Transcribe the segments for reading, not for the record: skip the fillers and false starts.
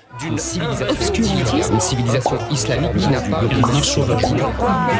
d'une civilisation une civilisation islamique qui n'a pas de marche occidentale.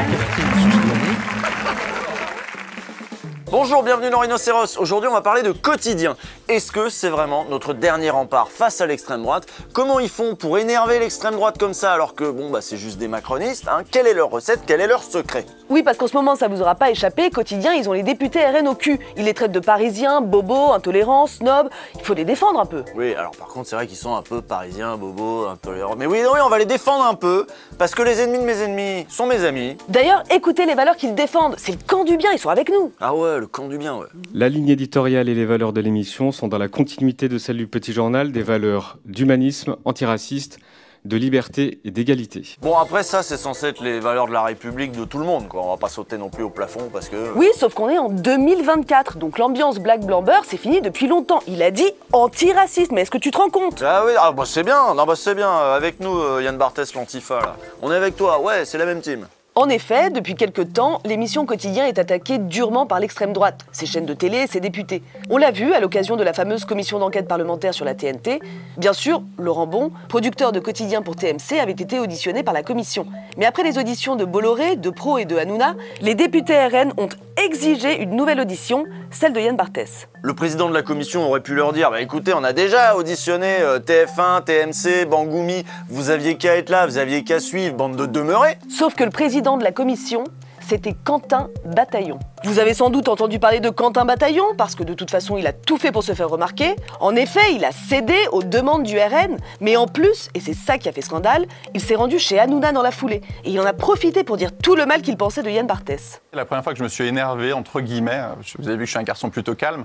Bonjour, bienvenue dans Rhinocéros. Aujourd'hui, on va parler de quotidien. Est-ce que c'est vraiment notre dernier rempart face à l'extrême droite? Comment ils font pour énerver l'extrême droite comme ça alors que, c'est juste des macronistes, hein? Quelle est leur recette? Quel est leur secret? Oui, parce qu'en ce moment, ça vous aura pas échappé, quotidien, ils ont les députés RN au cul. Ils les traitent de parisiens, bobos, intolérants, snobs. Il faut les défendre un peu. Oui, alors par contre, c'est vrai qu'ils sont un peu parisiens, bobos, intolérants. Mais oui, on va les défendre un peu, parce que les ennemis de mes ennemis sont mes amis. D'ailleurs, écoutez les valeurs qu'ils défendent. C'est le camp du bien, ils sont avec nous. Ah ouais, le camp du bien, ouais. La ligne éditoriale et les valeurs de l'émission sont dans la continuité de celle du Petit Journal, des valeurs d'humanisme, antiraciste, de liberté et d'égalité. Bon, après ça, c'est censé être les valeurs de la République de tout le monde, quoi. On va pas sauter non plus au plafond parce que... Oui, sauf qu'on est en 2024, donc l'ambiance black blanc beurre, c'est fini depuis longtemps. Il a dit antiraciste, mais est-ce que tu te rends compte? Ah oui, c'est bien, c'est bien. Avec nous, Yann Barthès, l'Antifa, là. On est avec toi, ouais, c'est la même team. En effet, depuis quelque temps, l'émission Quotidien est attaquée durement par l'extrême droite, ses chaînes de télé et ses députés. On l'a vu à l'occasion de la fameuse commission d'enquête parlementaire sur la TNT. Bien sûr, Laurent Bon, producteur de Quotidien pour TMC, avait été auditionné par la commission. Mais après les auditions de Bolloré, de Pro et de Hanouna, les députés RN ont exigé une nouvelle audition, celle de Yann Barthès. Le président de la commission aurait pu leur dire « écoutez, on a déjà auditionné TF1, TMC, Bangoumi, vous aviez qu'à être là, vous aviez qu'à suivre, bande de demeurés !» Sauf que le président de la commission, c'était Quentin Bataillon. Vous avez sans doute entendu parler de Quentin Bataillon, parce que de toute façon, il a tout fait pour se faire remarquer. En effet, il a cédé aux demandes du RN, mais en plus, et c'est ça qui a fait scandale, il s'est rendu chez Hanouna dans la foulée. Et il en a profité pour dire tout le mal qu'il pensait de Yann Barthès. La première fois que je me suis énervé, entre guillemets, vous avez vu que je suis un garçon plutôt calme,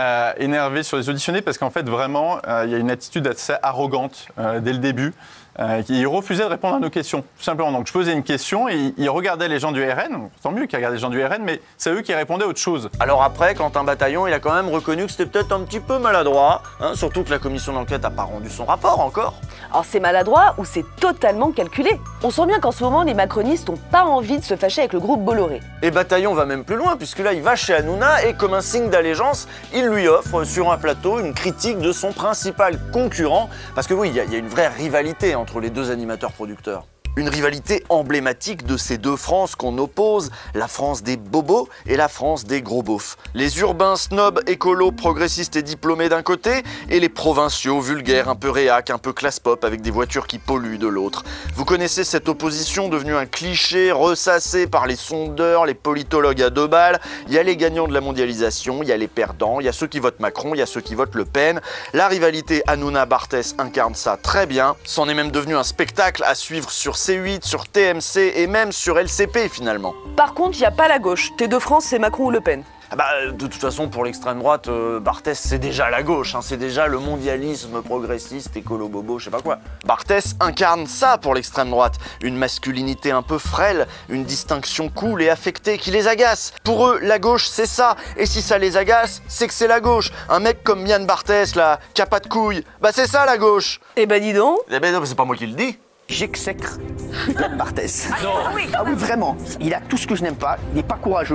énervé sur les auditionnés, parce qu'en fait, vraiment, il y a une attitude assez arrogante dès le début. Il refusait de répondre à nos questions, tout simplement. Donc je posais une question et il regardait les gens du RN, tant mieux qu'il regarde les gens du RN, mais c'est eux qui répondaient à autre chose. Alors après, Quentin Bataillon, il a quand même reconnu que c'était peut-être un petit peu maladroit, hein, surtout que la commission d'enquête n'a pas rendu son rapport encore. Alors c'est maladroit ou c'est totalement calculé? On sent bien qu'en ce moment, les macronistes n'ont pas envie de se fâcher avec le groupe Bolloré. Et Bataillon va même plus loin, puisque là, il va chez Hanouna et comme un signe d'allégeance, il lui offre sur un plateau une critique de son principal concurrent, parce que oui, il y a une vraie rivalité entre les deux animateurs-producteurs. Une rivalité emblématique de ces deux Frances qu'on oppose, la France des bobos et la France des gros beaufs. Les urbains snobs, écolos, progressistes et diplômés d'un côté, et les provinciaux vulgaires, un peu réac, un peu classe pop avec des voitures qui polluent de l'autre. Vous connaissez cette opposition devenue un cliché ressassé par les sondeurs, les politologues à 2 balles. Il y a les gagnants de la mondialisation, il y a les perdants, il y a ceux qui votent Macron, il y a ceux qui votent Le Pen. La rivalité Hanouna-Barthès incarne ça très bien. C'en est même devenu un spectacle à suivre sur C8, sur TMC et même sur LCP finalement. Par contre, il n'y a pas la gauche. T2 France, c'est Macron ou Le Pen. De toute façon, pour l'extrême droite, Barthès, c'est déjà la gauche, hein, c'est déjà le mondialisme progressiste, écolo-bobo, je sais pas quoi. Barthès incarne ça pour l'extrême droite, une masculinité un peu frêle, une distinction cool et affectée qui les agace. Pour eux, la gauche, c'est ça, et si ça les agace, c'est que c'est la gauche. Un mec comme Yann Barthès, là, qui a pas de couilles, c'est ça la gauche. Eh ben dis donc. Eh ben non, c'est pas moi qui le dis. J'exècre Yann Barthès. Ah oui, vraiment. Il a tout ce que je n'aime pas. Il n'est pas courageux.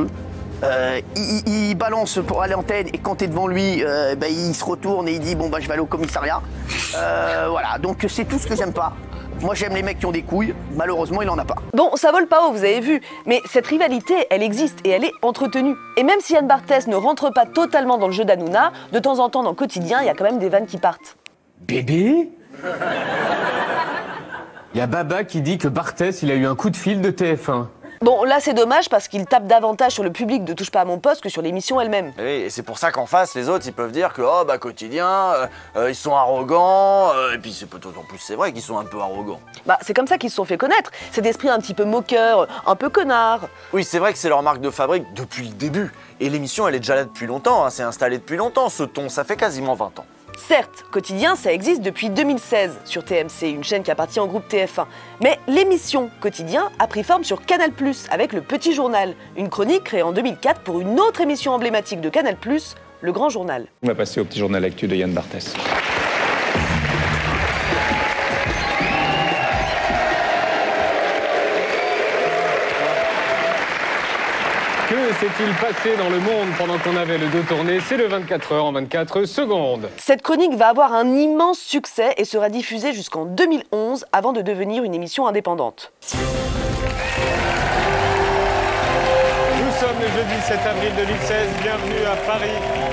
Il balance pour aller en antenne et quand t'es devant lui, il se retourne et il dit je vais aller au commissariat. Voilà, donc c'est tout ce que j'aime pas. Moi j'aime les mecs qui ont des couilles. Malheureusement, il en a pas. Bon, ça vole pas haut, vous avez vu. Mais cette rivalité, elle existe et elle est entretenue. Et même si Yann Barthès ne rentre pas totalement dans le jeu d'Hanouna, de temps en temps dans le quotidien, il y a quand même des vannes qui partent. Bébé ? Il y a Baba qui dit que Barthès, il a eu un coup de fil de TF1. Bon, là c'est dommage parce qu'il tape davantage sur le public de Touche pas à mon poste que sur l'émission elle-même. Et c'est pour ça qu'en face, les autres, ils peuvent dire que quotidien, ils sont arrogants, et puis en plus c'est vrai qu'ils sont un peu arrogants. C'est comme ça qu'ils se sont fait connaître, cet esprit un petit peu moqueur, un peu connard. Oui, c'est vrai que c'est leur marque de fabrique depuis le début, et l'émission elle est déjà là depuis longtemps, hein, c'est installé depuis longtemps, ce ton, ça fait quasiment 20 ans. Certes, Quotidien, ça existe depuis 2016 sur TMC, une chaîne qui appartient au groupe TF1. Mais l'émission Quotidien a pris forme sur Canal+, avec Le Petit Journal, une chronique créée en 2004 pour une autre émission emblématique de Canal+, Le Grand Journal. On va passer au Petit Journal Actu de Yann Barthès. Que s'est-il passé dans le monde pendant qu'on avait le dos tourné? C'est le 24 heures en 24 secondes. Cette chronique va avoir un immense succès et sera diffusée jusqu'en 2011 avant de devenir une émission indépendante. Nous sommes le jeudi 7 avril 2016, bienvenue à Paris.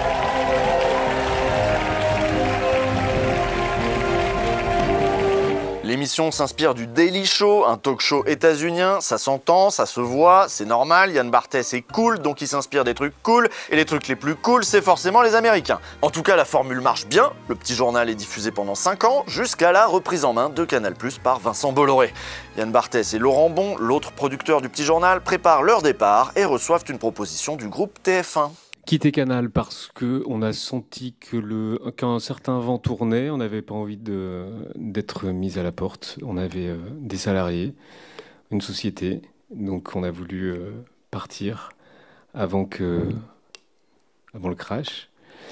L'émission s'inspire du Daily Show, un talk show états-unien, ça s'entend, ça se voit, c'est normal, Yann Barthès est cool, donc il s'inspire des trucs cool, et les trucs les plus cool, c'est forcément les Américains. En tout cas, la formule marche bien, le petit journal est diffusé pendant 5 ans, jusqu'à la reprise en main de Canal+ par Vincent Bolloré. Yann Barthès et Laurent Bon, l'autre producteur du petit journal, préparent leur départ et reçoivent une proposition du groupe TF1. Quitter Canal parce qu'on a senti qu'un certain vent tournait, on n'avait pas envie d'être mis à la porte. On avait des salariés, une société, donc on a voulu partir avant le crash.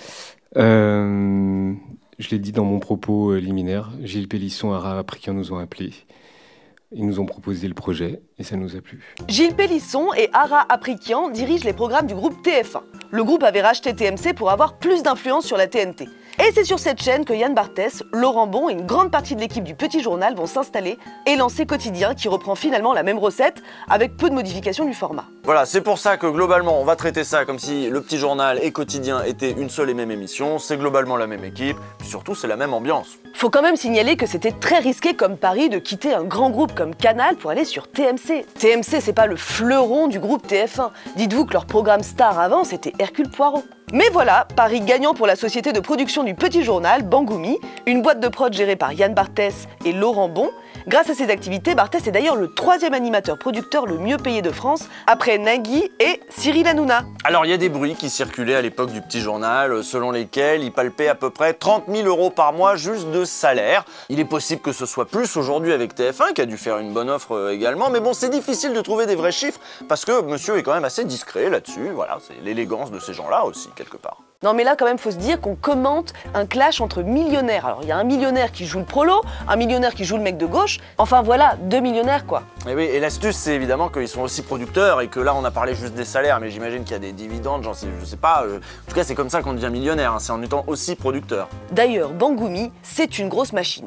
Je l'ai dit dans mon propos liminaire, Gilles Pélisson et Ara Aprikian nous ont appelés. Ils nous ont proposé le projet et ça nous a plu. Gilles Pélisson et Ara Aprikian dirigent les programmes du groupe TF1. Le groupe avait racheté TMC pour avoir plus d'influence sur la TNT. Et c'est sur cette chaîne que Yann Barthès, Laurent Bon et une grande partie de l'équipe du Petit Journal vont s'installer et lancer Quotidien qui reprend finalement la même recette avec peu de modifications du format. Voilà, c'est pour ça que globalement on va traiter ça comme si le Petit Journal et Quotidien étaient une seule et même émission, c'est globalement la même équipe, puis surtout c'est la même ambiance. Faut quand même signaler que c'était très risqué comme pari de quitter un grand groupe comme Canal pour aller sur TMC. TMC c'est pas le fleuron du groupe TF1, dites-vous que leur programme star avant c'était Hercule Poirot. Mais voilà, pari gagnant pour la société de production du Petit Journal, Bangoumi, une boîte de prod gérée par Yann Barthès et Laurent Bon. Grâce à ses activités, Barthès est d'ailleurs le 3e animateur-producteur le mieux payé de France, après Nagui et Cyril Hanouna. Alors il y a des bruits qui circulaient à l'époque du Petit Journal, selon lesquels il palpait à peu près 30 000 € par mois juste de salaire. Il est possible que ce soit plus aujourd'hui avec TF1, qui a dû faire une bonne offre également, mais bon, c'est difficile de trouver des vrais chiffres, parce que monsieur est quand même assez discret là-dessus, voilà, c'est l'élégance de ces gens-là aussi, quelque part. Non mais là quand même faut se dire qu'on commente un clash entre millionnaires. Alors il y a un millionnaire qui joue le prolo, un millionnaire qui joue le mec de gauche, enfin voilà, 2 millionnaires quoi. Et oui, et l'astuce c'est évidemment qu'ils sont aussi producteurs et que là on a parlé juste des salaires, mais j'imagine qu'il y a des dividendes, je sais pas, en tout cas c'est comme ça qu'on devient millionnaire, hein, c'est en étant aussi producteur. D'ailleurs, Bangoumi, c'est une grosse machine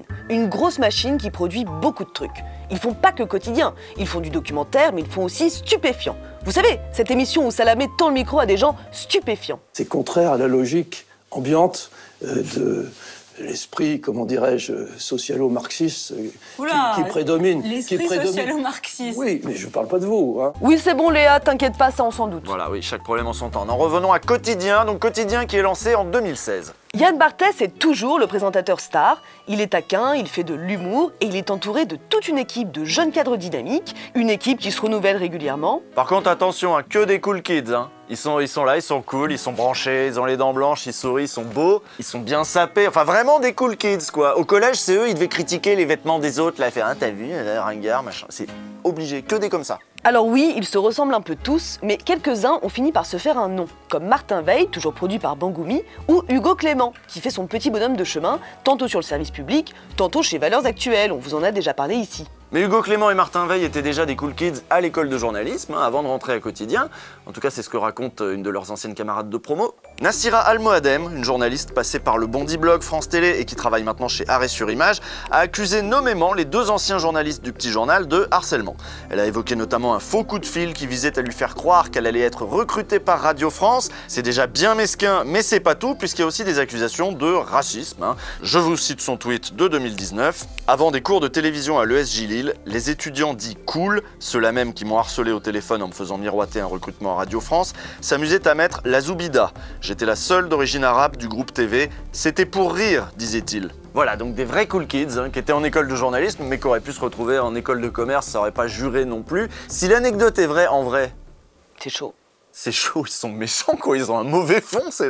qui produit beaucoup de trucs. Ils font pas que Quotidien, ils font du documentaire, mais ils font aussi Stupéfiant. Vous savez, cette émission où Salamé tend le micro à des gens stupéfiants. C'est contraire à la logique ambiante de l'esprit, comment dirais-je, socialo-marxiste qui prédomine. L'esprit socialo-marxiste. Oui, mais je parle pas de vous. Hein. Oui, c'est bon Léa, t'inquiète pas, ça on s'en doute. Voilà, oui, chaque problème en son temps. En revenons à Quotidien, donc Quotidien qui est lancé en 2016. Yann Barthès est toujours le présentateur star, il est taquin, il fait de l'humour et il est entouré de toute une équipe de jeunes cadres dynamiques, une équipe qui se renouvelle régulièrement. Par contre attention, hein, que des cool kids, hein. Ils sont là, ils sont cool, ils sont branchés, ils ont les dents blanches, ils sourient, ils sont beaux, ils sont bien sapés, enfin vraiment des cool kids quoi. Au collège c'est eux, ils devaient critiquer les vêtements des autres, là, faire t'as vu, ringard, machin, c'est obligé, que des comme ça. Alors oui, ils se ressemblent un peu tous, mais quelques-uns ont fini par se faire un nom, comme Martin Veil, toujours produit par Bangoumi, ou Hugo Clément, qui fait son petit bonhomme de chemin, tantôt sur le service public, tantôt chez Valeurs Actuelles, on vous en a déjà parlé ici. Mais Hugo Clément et Martin Veil étaient déjà des cool kids à l'école de journalisme, hein, avant de rentrer à Quotidien. En tout cas, c'est ce que raconte une de leurs anciennes camarades de promo. Nassira Almoadem, une journaliste passée par le Bondi Blog France Télé et qui travaille maintenant chez Arrêt sur Image, a accusé nommément les 2 anciens journalistes du Petit Journal de harcèlement. Elle a évoqué notamment un faux coup de fil qui visait à lui faire croire qu'elle allait être recrutée par Radio France. C'est déjà bien mesquin, mais c'est pas tout, puisqu'il y a aussi des accusations de racisme. Hein. Je vous cite son tweet de 2019. Avant des cours de télévision à l'ESJ Lille, les étudiants dits cool, ceux-là même qui m'ont harcelé au téléphone en me faisant miroiter un recrutement à Radio France, s'amusaient à mettre la Zoubida. J'étais la seule d'origine arabe du groupe TV. C'était pour rire, disait-il. Voilà, donc des vrais cool kids hein, qui étaient en école de journalisme, mais qui auraient pu se retrouver en école de commerce, ça aurait pas juré non plus. Si l'anecdote est vraie, en vrai, c'est chaud. C'est chaud, ils sont méchants quoi, ils ont un mauvais fond ces gens.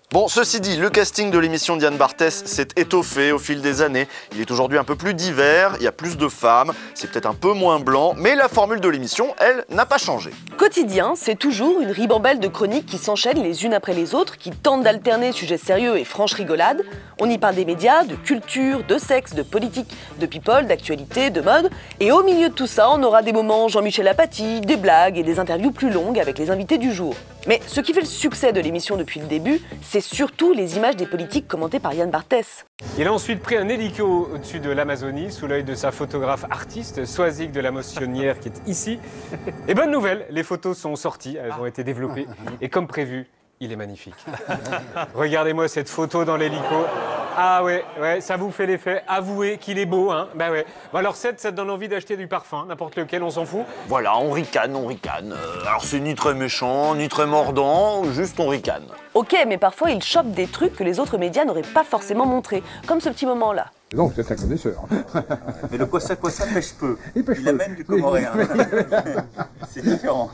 Bon, ceci dit, le casting de l'émission Diane Barthès s'est étoffé au fil des années. Il est aujourd'hui un peu plus divers, il y a plus de femmes, c'est peut-être un peu moins blanc, mais la formule de l'émission, elle, n'a pas changé. Quotidien, c'est toujours une ribambelle de chroniques qui s'enchaînent les unes après les autres, qui tentent d'alterner sujets sérieux et franche rigolade. On y parle des médias, de culture, de sexe, de politique, de people, d'actualité, de mode. Et au milieu de tout ça, on aura des moments Jean-Michel Apathy, des blagues et des interviews plus longues avec les invités du jour. Mais ce qui fait le succès de l'émission depuis le début, c'est surtout les images des politiques commentées par Yann Barthès. Il a ensuite pris un hélico au-dessus de l'Amazonie, sous l'œil de sa photographe artiste, Soazic de la Moissonnière, qui est ici. Et bonne nouvelle, les photos sont sorties, elles ont été développées. Et comme prévu, il est magnifique. Regardez-moi cette photo dans l'hélico. Ah ouais, ça vous fait l'effet. Avouez qu'il est beau, hein. Bah ouais. Bon alors ça te donne envie d'acheter du parfum, n'importe lequel, on s'en fout. Voilà, on ricane. Alors c'est ni très méchant, ni très mordant, juste on ricane. Ok, mais parfois il chope des trucs que les autres médias n'auraient pas forcément montrés, comme ce petit moment-là. Donc vous êtes un connaisseur. Mais le Kwassa pêche peu. Il amène du comoréen. C'est différent.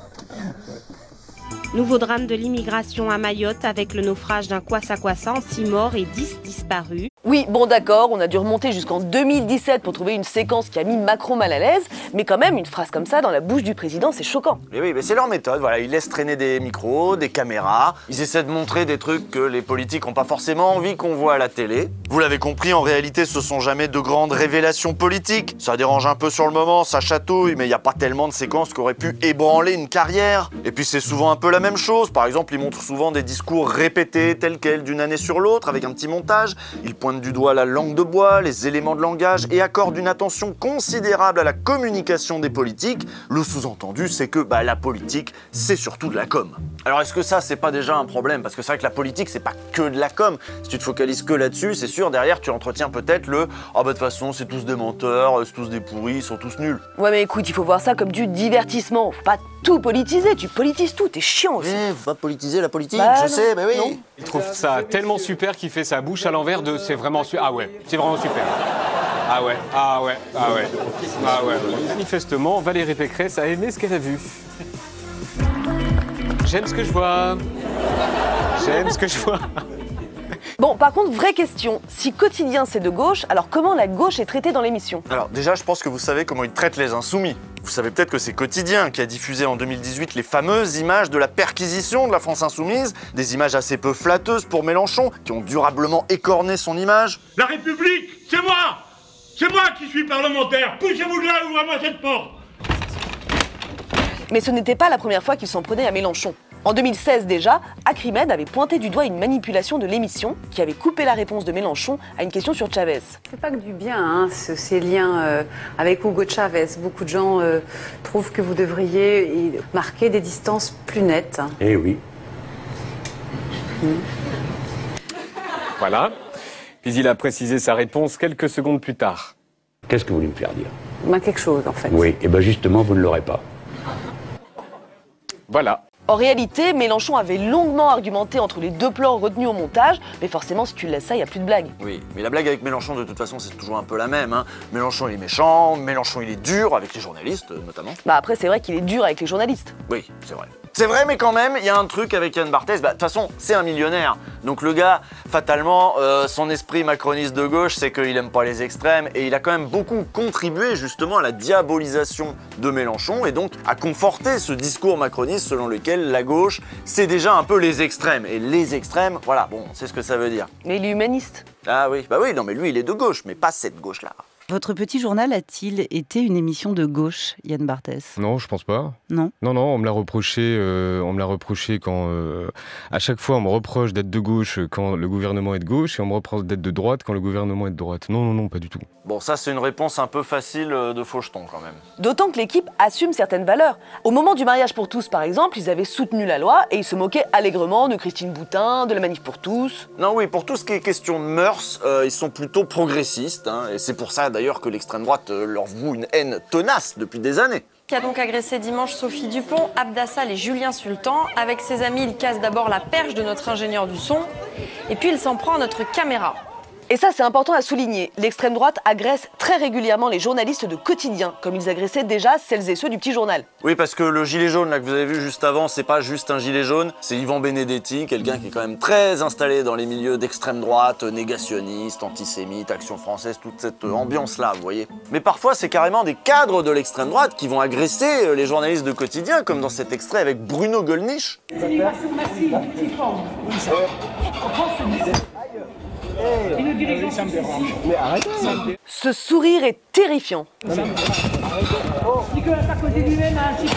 Nouveau drame de l'immigration à Mayotte avec le naufrage d'un kwassa-kwassa, 6 morts et 10 disparus. Oui, bon d'accord, on a dû remonter jusqu'en 2017 pour trouver une séquence qui a mis Macron mal à l'aise, mais quand même, une phrase comme ça dans la bouche du président, c'est choquant. Et oui, mais c'est leur méthode, voilà, ils laissent traîner des micros, des caméras, ils essaient de montrer des trucs que les politiques n'ont pas forcément envie qu'on voit à la télé. Vous l'avez compris, en réalité, ce sont jamais de grandes révélations politiques. Ça dérange un peu sur le moment, ça chatouille, mais il n'y a pas tellement de séquences qui auraient pu ébranler une carrière. Et puis c'est souvent un peu la même chose, par exemple, ils montrent souvent des discours répétés tels quels d'une année sur l'autre, avec un petit montage. Ils pointent du doigt la langue de bois, les éléments de langage et accordent une attention considérable à la communication des politiques. Le sous-entendu, c'est que la politique, c'est surtout de la com. Alors est-ce que ça, c'est pas déjà un problème? Parce que c'est vrai que la politique, c'est pas que de la com. Si tu te focalises que là-dessus, c'est sûr, derrière, tu entretiens peut-être le « Ah bah de toute façon, c'est tous des menteurs, c'est tous des pourris, ils sont tous nuls ». Ouais mais écoute, il faut voir ça comme du divertissement. Faut pas tout politiser, tu politises tout, t'es chiant aussi. Faut pas politiser la politique, je sais, mais oui. Non. Il trouve ça tellement super qu'il fait sa bouche à l'envers de... C'est vraiment super. Ah ouais, c'est vraiment super. Ah ouais. Manifestement, Valérie Pécresse a aimé ce qu'elle a vu. J'aime ce que je vois. Bon, par contre, vraie question. Si Quotidien c'est de gauche, alors comment la gauche est traitée dans l'émission? Alors déjà, je pense que vous savez comment ils traitent les insoumis. Vous savez peut-être que c'est Quotidien qui a diffusé en 2018 les fameuses images de la perquisition de la France Insoumise, des images assez peu flatteuses pour Mélenchon, qui ont durablement écorné son image. La République, c'est moi! C'est moi qui suis parlementaire! Poussez-vous de là, ouvrez-moi cette porte! Mais ce n'était pas la première fois qu'ils s'en prenaient à Mélenchon. En 2016 déjà, Acrimed avait pointé du doigt une manipulation de l'émission qui avait coupé la réponse de Mélenchon à une question sur Chavez. C'est pas que du bien, hein, ces liens avec Hugo Chavez. Beaucoup de gens trouvent que vous devriez marquer des distances plus nettes. Eh oui. Voilà. Puis il a précisé sa réponse quelques secondes plus tard. Qu'est-ce que vous voulez me faire dire? Quelque chose, en fait. Oui, et bien justement, vous ne l'aurez pas. Voilà. En réalité, Mélenchon avait longuement argumenté entre les deux plans retenus au montage, mais forcément, si tu laisses ça, il n'y a plus de blague. Oui, mais la blague avec Mélenchon, de toute façon, c'est toujours un peu la même. Hein. Mélenchon, il est méchant, Mélenchon, il est dur, avec les journalistes, notamment. Après, c'est vrai qu'il est dur avec les journalistes. Oui, c'est vrai. C'est vrai, mais quand même, il y a un truc avec Yann Barthès. De toute façon, c'est un millionnaire. Donc le gars, fatalement, son esprit macroniste de gauche, c'est qu'il aime pas les extrêmes. Et il a quand même beaucoup contribué, justement, à la diabolisation de Mélenchon. Et donc, à conforter ce discours macroniste selon lequel la gauche, c'est déjà un peu les extrêmes. Et les extrêmes, voilà, bon, c'est ce que ça veut dire. Mais il est humaniste. Ah oui, bah oui, non, mais lui, il est de gauche, mais pas cette gauche-là. Votre petit journal a-t-il été une émission de gauche, Yann Barthès? Non, je pense pas. Non. Non, on me l'a reproché quand à chaque fois on me reproche d'être de gauche quand le gouvernement est de gauche et on me reproche d'être de droite quand le gouvernement est de droite. Non, pas du tout. Bon, ça c'est une réponse un peu facile de faucheton quand même. D'autant que l'équipe assume certaines valeurs. Au moment du mariage pour tous, par exemple, ils avaient soutenu la loi et ils se moquaient allègrement de Christine Boutin, de la Manif pour tous. Non, oui, pour tout ce qui est question de mœurs, ils sont plutôt progressistes, hein, et c'est pour ça d'ailleurs que l'extrême droite leur voue une haine tenace depuis des années. Qui a donc agressé dimanche Sophie Dupont, Abdassal et Julien Sultan. Avec ses amis, il casse d'abord la perche de notre ingénieur du son, et puis il s'en prend à notre caméra. Et ça, c'est important à souligner. L'extrême droite agresse très régulièrement les journalistes de quotidien, comme ils agressaient déjà celles et ceux du petit journal. Oui, parce que le gilet jaune là, que vous avez vu juste avant, c'est pas juste un gilet jaune, c'est Yvan Benedetti, quelqu'un qui est quand même très installé dans les milieux d'extrême droite, négationniste, antisémite, Action française, toute cette ambiance-là, vous voyez. Mais parfois, c'est carrément des cadres de l'extrême droite qui vont agresser les journalistes de quotidien, comme dans cet extrait avec Bruno Gollnisch. Ce sourire est terrifiant. Nicolas Sarkozy lui-même a un chiffre.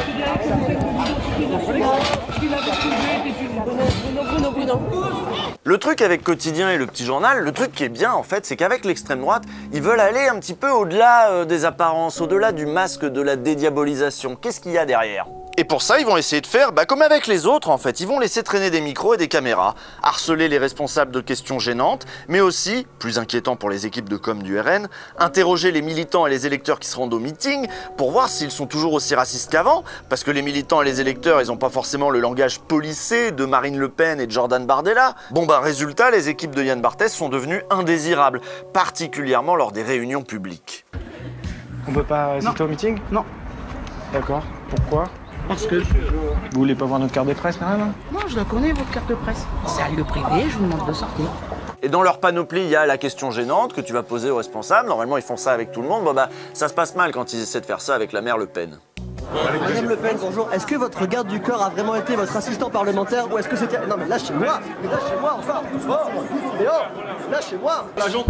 Le truc avec Quotidien et le petit journal, le truc qui est bien en fait, c'est qu'avec l'extrême droite, ils veulent aller un petit peu au-delà des apparences, au-delà du masque de la dédiabolisation. Qu'est-ce qu'il y a derrière ? Et pour ça, ils vont essayer de faire comme avec les autres en fait. Ils vont laisser traîner des micros et des caméras, harceler les responsables de questions gênantes, mais aussi, plus inquiétant pour les équipes de com du RN, interroger les militants et les électeurs qui se rendent au meeting pour voir s'ils sont toujours aussi racistes qu'avant, parce que les militants et les électeurs, ils n'ont pas forcément le langage policé de Marine Le Pen et de Jordan Bardella. Bon résultat, les équipes de Yann Barthès sont devenues indésirables, particulièrement lors des réunions publiques. On peut pas assister au meeting ? Non. D'accord. Pourquoi ? Parce que... Vous voulez pas voir notre carte de presse, rien ? Non, je la connais, votre carte de presse. C'est un lieu privé, je vous demande de sortir. Et dans leur panoplie, il y a la question gênante que tu vas poser aux responsables. Normalement, ils font ça avec tout le monde. Ça se passe mal quand ils essaient de faire ça avec la mère Le Pen. Madame Le Pen, bonjour. Est-ce que votre garde du corps a vraiment été votre assistant parlementaire ou est-ce que c'était... Non mais lâchez-moi. Mais lâchez-moi, enfin. Mais oh, lâchez-moi. L'agent.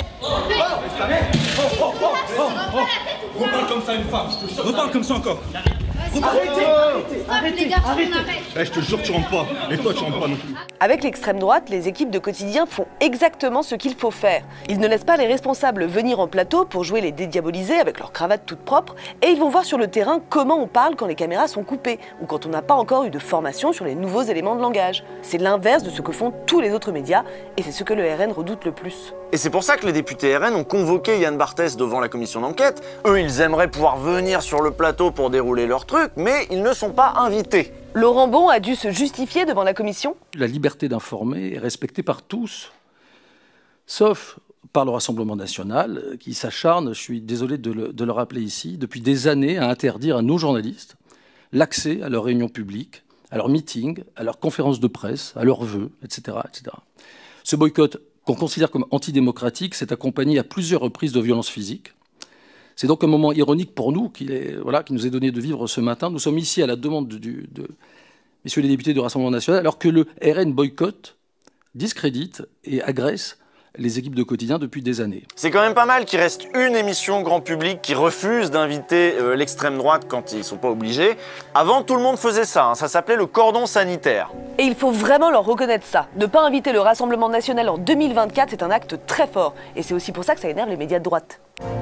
Reparle comme ça une femme. Reparle comme ça encore. Arrêtez. Je te jure, tu rentres pas. Et toi, tu rentres pas non plus. Avec l'extrême droite, les équipes de Quotidien font exactement ce qu'il faut faire. Ils ne laissent pas les responsables venir en plateau pour jouer les dédiabolisés avec leurs cravates toutes propres, et ils vont voir sur le terrain comment on parle quand les caméras sont coupées, ou quand on n'a pas encore eu de formation sur les nouveaux éléments de langage. C'est l'inverse de ce que font tous les autres médias, et c'est ce que le RN redoute le plus. Et c'est pour ça que les députés RN ont convoqué Yann Barthès devant la commission d'enquête. Eux, ils aimeraient pouvoir venir sur le plateau pour dérouler leur truc, mais ils ne sont pas invités. Laurent Bon a dû se justifier devant la commission. La liberté d'informer est respectée par tous, sauf par le Rassemblement national, qui s'acharne, je suis désolé de le rappeler ici, depuis des années à interdire à nos journalistes l'accès à leurs réunions publiques, à leurs meetings, à leurs conférences de presse, à leurs vœux, etc. etc. Ce boycott, qu'on considère comme antidémocratique, s'est accompagné à plusieurs reprises de violences physiques. C'est donc un moment ironique pour nous qui nous est donné de vivre ce matin. Nous sommes ici à la demande de messieurs les députés du Rassemblement national, alors que le RN boycotte, discrédite et agresse les équipes de Quotidien depuis des années. C'est quand même pas mal qu'il reste une émission grand public qui refuse d'inviter l'extrême droite quand ils sont pas obligés. Avant, tout le monde faisait ça, ça s'appelait le cordon sanitaire. Et il faut vraiment leur reconnaître ça. Ne pas inviter le Rassemblement national en 2024, c'est un acte très fort. Et c'est aussi pour ça que ça énerve les médias de droite.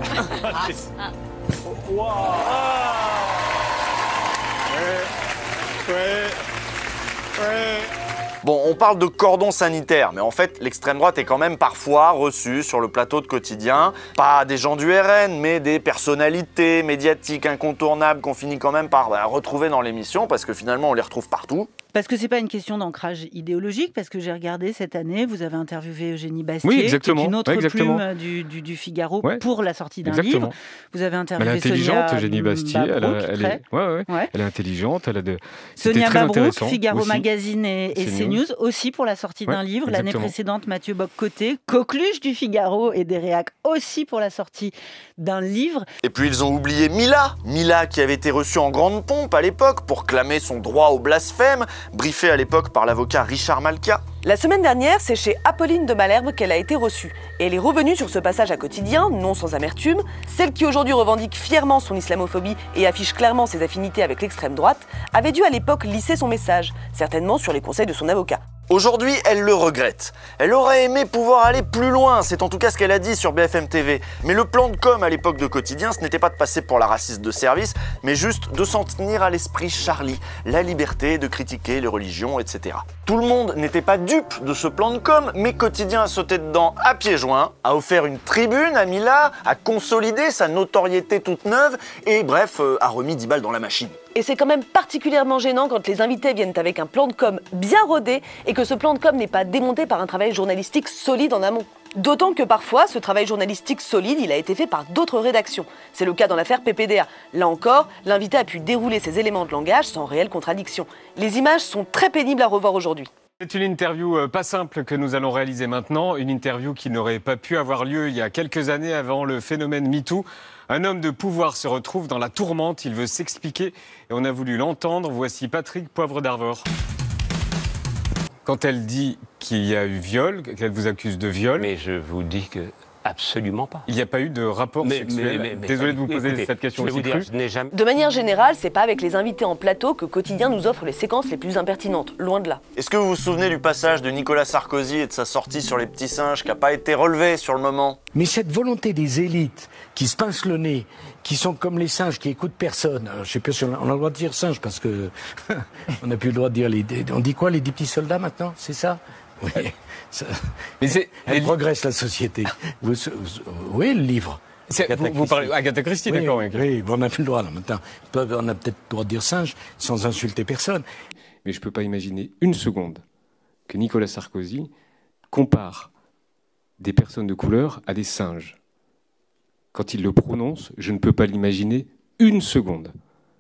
Bon, on parle de cordon sanitaire, mais en fait, l'extrême droite est quand même parfois reçue sur le plateau de Quotidien. Pas des gens du RN, mais des personnalités médiatiques incontournables qu'on finit quand même par retrouver dans l'émission, parce que finalement, on les retrouve partout. Parce que c'est pas une question d'ancrage idéologique, parce que j'ai regardé cette année, vous avez interviewé Eugénie Bastier, oui, qui est une autre plume du Figaro pour la sortie d'un livre. Vous avez interviewé elle est intelligente, Eugénie Bastier. Elle est intelligente, Sonia Mabrouk, Figaro Magazine et CNews aussi pour la sortie d'un livre. L'année précédente, Mathieu Bock-Côté, coqueluche du Figaro et des Réac aussi pour la sortie d'un livre. Et puis ils ont oublié Mila qui avait été reçue en grande pompe à l'époque pour clamer son droit au blasphème, briefée à l'époque par l'avocat Richard Malka. La semaine dernière, c'est chez Apolline de Malherbe qu'elle a été reçue. Et elle est revenue sur ce passage à Quotidien, non sans amertume. Celle qui aujourd'hui revendique fièrement son islamophobie et affiche clairement ses affinités avec l'extrême droite, avait dû à l'époque lisser son message, certainement sur les conseils de son avocat. Aujourd'hui, elle le regrette. Elle aurait aimé pouvoir aller plus loin, c'est en tout cas ce qu'elle a dit sur BFM TV. Mais le plan de com à l'époque de Quotidien, ce n'était pas de passer pour la raciste de service, mais juste de s'en tenir à l'esprit Charlie, la liberté de critiquer les religions, etc. Tout le monde n'était pas dupe de ce plan de com, mais Quotidien a sauté dedans à pieds joints, a offert une tribune à Mila, a consolidé sa notoriété toute neuve, et bref, a remis 10 balles dans la machine. Et c'est quand même particulièrement gênant quand les invités viennent avec un plan de com bien rodé et que ce plan de com n'est pas démonté par un travail journalistique solide en amont. D'autant que parfois, ce travail journalistique solide, il a été fait par d'autres rédactions. C'est le cas dans l'affaire PPDA. Là encore, l'invité a pu dérouler ses éléments de langage sans réelle contradiction. Les images sont très pénibles à revoir aujourd'hui. C'est une interview pas simple que nous allons réaliser maintenant, une interview qui n'aurait pas pu avoir lieu il y a quelques années avant le phénomène MeToo. Un homme de pouvoir se retrouve dans la tourmente, il veut s'expliquer et on a voulu l'entendre. Voici Patrick Poivre d'Arvor. Quand elle dit qu'il y a eu viol, qu'elle vous accuse de viol... Mais je vous dis que absolument pas. Il n'y a pas eu de rapport sexuel. Désolé de vous poser cette question aussi crue. De manière générale, c'est pas avec les invités en plateau que Quotidien nous offre les séquences les plus impertinentes, loin de là. Est-ce que vous vous souvenez du passage de Nicolas Sarkozy et de sa sortie sur les petits singes qui n'a pas été relevé sur le moment? Mais cette volonté des élites qui se pincent le nez, qui sont comme les singes, qui écoutent personne. Alors, je sais pas si on a le droit de dire singe parce que on n'a plus le droit de dire on dit quoi, les 10 petits soldats maintenant, c'est ça? Oui. Elle progresse la société. Oui, le livre. Vous parlez Agatha Christie, d'accord. Oui, on n'a plus le droit là maintenant. On a peut-être le droit de dire singe sans insulter personne. Mais je ne peux pas imaginer une seconde que Nicolas Sarkozy compare des personnes de couleur à des singes. Quand il le prononce, je ne peux pas l'imaginer une seconde.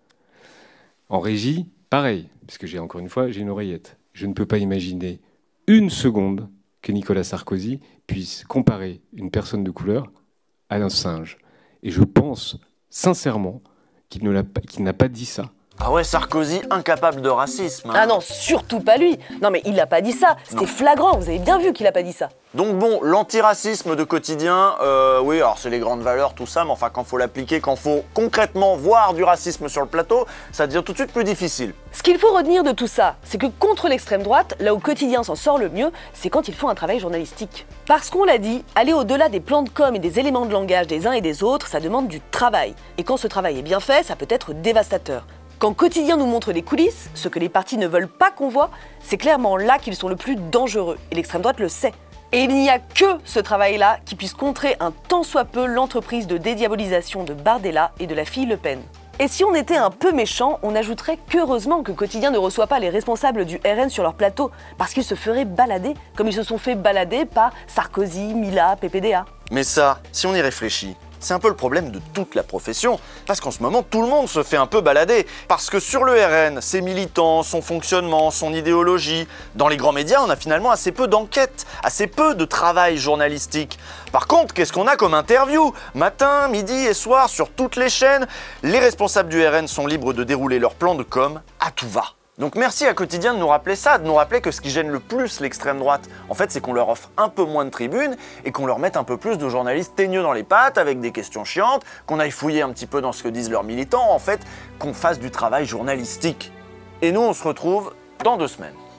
En régie, pareil, puisque j'ai une oreillette. Je ne peux pas imaginer une seconde que Nicolas Sarkozy puisse comparer une personne de couleur à un singe. Et je pense sincèrement qu'il n'a pas dit ça. Ah ouais, Sarkozy, incapable de racisme. Hein. Ah non, surtout pas lui. Non mais il n'a pas dit ça, c'était flagrant, vous avez bien vu qu'il n'a pas dit ça. Donc bon, l'antiracisme de Quotidien, oui, alors c'est les grandes valeurs, tout ça, mais enfin quand faut l'appliquer, quand faut concrètement voir du racisme sur le plateau, ça devient tout de suite plus difficile. Ce qu'il faut retenir de tout ça, c'est que contre l'extrême droite, là où Quotidien s'en sort le mieux, c'est quand ils font un travail journalistique. Parce qu'on l'a dit, aller au-delà des plans de com et des éléments de langage des uns et des autres, ça demande du travail. Et quand ce travail est bien fait, ça peut être dévastateur. Quand Quotidien nous montre les coulisses, ce que les partis ne veulent pas qu'on voit, c'est clairement là qu'ils sont le plus dangereux. Et l'extrême droite le sait. Et il n'y a que ce travail-là qui puisse contrer un tant soit peu l'entreprise de dédiabolisation de Bardella et de la fille Le Pen. Et si on était un peu méchant, on ajouterait qu'heureusement que Quotidien ne reçoit pas les responsables du RN sur leur plateau, parce qu'ils se feraient balader, comme ils se sont fait balader par Sarkozy, Mila, PPDA. Mais ça, si on y réfléchit, c'est un peu le problème de toute la profession, parce qu'en ce moment, tout le monde se fait un peu balader. Parce que sur le RN, ses militants, son fonctionnement, son idéologie, dans les grands médias, on a finalement assez peu d'enquêtes, assez peu de travail journalistique. Par contre, qu'est-ce qu'on a comme interview? Matin, midi et soir, sur toutes les chaînes, les responsables du RN sont libres de dérouler leur plan de com à tout va. Donc merci à Quotidien de nous rappeler ça, de nous rappeler que ce qui gêne le plus l'extrême droite, en fait, c'est qu'on leur offre un peu moins de tribunes et qu'on leur mette un peu plus de journalistes teigneux dans les pattes avec des questions chiantes, qu'on aille fouiller un petit peu dans ce que disent leurs militants, en fait, qu'on fasse du travail journalistique. Et nous, on se retrouve dans 2 semaines.